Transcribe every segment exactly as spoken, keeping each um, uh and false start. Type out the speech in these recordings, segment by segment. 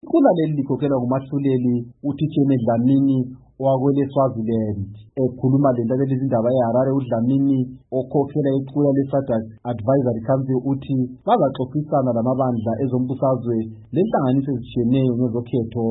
Iqula leli likhokhelwa ngumahluleli uThishene Dlamini owakwele Swaziland. Ekhuluma le ntatheli izindaba eHarare uDlamini okhokhela iqula le-SADC Advisory Council uthi bazaxoxisana lamabandla ezombusazwe lenhlanganiso ezishiyeneyo ngezokhetho.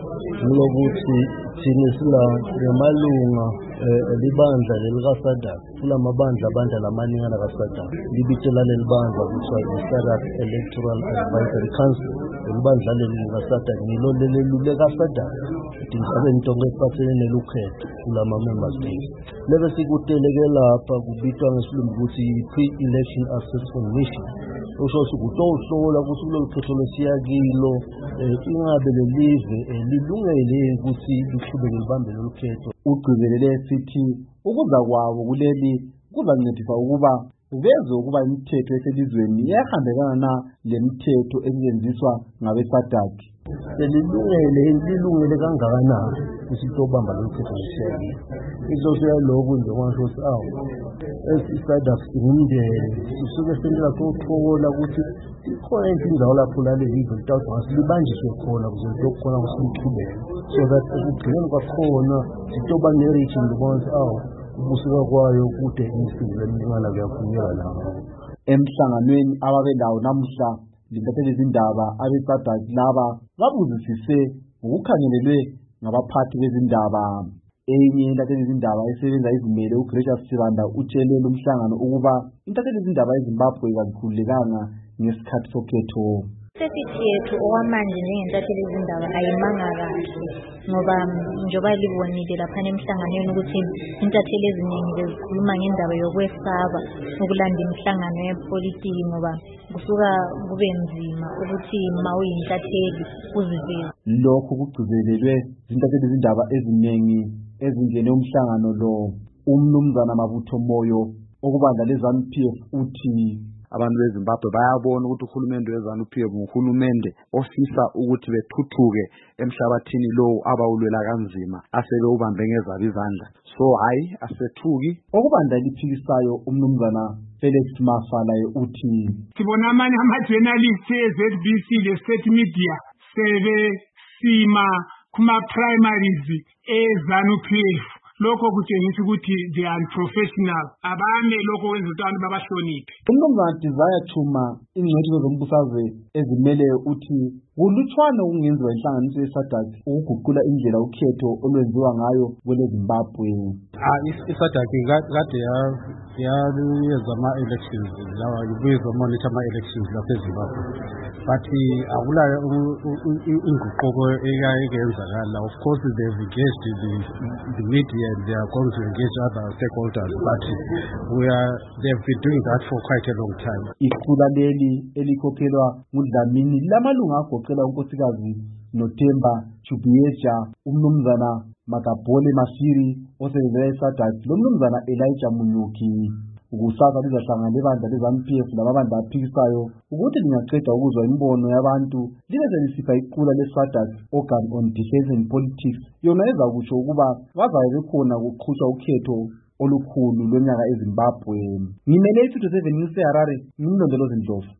Ngokuthi thina sila ngamalunga libandla lelika-SADC kulamabandla abandla lamaningana ka-SADC libitela leli bandla kuthiwa yi-SADC Electoral Advisory Council. Libandla leli lika-SADC ngilo leluleka-SADC dingabe ntongo ephathele nelukhetho kulama member states. Lebe sikuteleke lapha kubitwa ngesilungu ukuthi pre-election assessment mission. Usho ukutohlola ukuthi kulo khetho lesiya kilo ingabe lelive lilungele ukuthi liqhubeke libambe lokhetho. Ugcizelele sithi ukuza kwabo kuleli kuzancedisa ukuba uveze ukuba imithetho eselizweni iyahambelana na lemithetho esetshenziswa ngabe-SADC. Lilungele lilungele kangakanani ukuthi tobamba lokhetho lesiya. Inhloso yalokho nje kwasho ukuthi awu esi-SADC ngumndeni sisuke sendela kuthola ukuthi ikhona indawo lapho lale live litawuthi ngasibanjiswe khona ukuze kuzokhona ukusiqhubeka so that ekugcineni kwakhona sitoba ne-region because awu ubusika kwayo kude insuku lemingana kuyafuneka lapho. Emhlanganweni ababe lawo namuhla lintatheli izindaba abe-SADC laba babuzisise ngokukhangelelwe ngabaphathi bezindaba. Enye intatheli izindaba esebenza izimele uGracious Sibanda utshele lumhlangano ukuba intatheli izindaba eZimbabwe kazikhululekanga ngesikhathi sokhetho. Sesithi yethu okwamanje njengentatheli izindaba ayimanga kahle ngoba njoba libonile lapha emhlanganweni ukuthi intatheli eziningi bezikhuluma ngendaba yokwesaba ukulanda imihlangano yepolitiki ngoba kusuka kube nzima ukuthi ma uyintatheli uziveze. Lokho kugcizelelwe izintatheli izindaba eziningi ezingene umhlangano lo. Umnumzana Mabutho Moyo okubandla leZANU P F uthi abantu beZimbabwe bayabona ukuthi uhulumende weZANU P F uhulumende ofisa ukuthi bethuthuke emhlabathini lo abawulwela kanzima asebe ubambe ngezabo izandla. So hayi asethuki. Okubandla liphikisayo umnumzana Felix Mafalaye uthi sibona amanye ama-journalists e-Z B C le-State Media sebe sima kuma-primaries e-ZANU P F. Lokho kutshengisa ukuthi they are unprofessional. Abane lokho wenza ukuthi abantu babahloniphe. Umnumzana Desire Chuma ingcwethi zombusazwe ezimele uthi kulutshwana okungenziwa inhlanganiso ye-SADC ukuguqula indlela ukhetho olwenziwa ngayo kwele Zimbabwe. Ah i-SADC kade yayenza ama-elections lawa ibuye monitor ama-elections lapha eZimbabwe. But akulayo inguquko eyayenzakala. Of course they've engaged the, the media and they are going to engage other stakeholders, but we are they've been doing that for quite a long time. Iqula leli elikhokhelwa nguDlamini lamalunga agoqela unkosikazi noThemba Chubuyeja, umnumzana Makabole Mashiri osebenzela e-SADC lomnumzana Elijah Munyuki. Ukusasa lizahlangana lebandla leZANU P F lamabandla aphikisayo ukuthi lingaqeda ukuzwa imibono yabantu libe selisipha iqula le-SADC Organ on Defense and Politics yona ezakusho ukuba bazabe bekhona kuqhutshwa ukhetho olukhulu lonyaka eZimbabwe. Ngimele iStudio seven News eHarare, ngimlondolozi Ndlovu.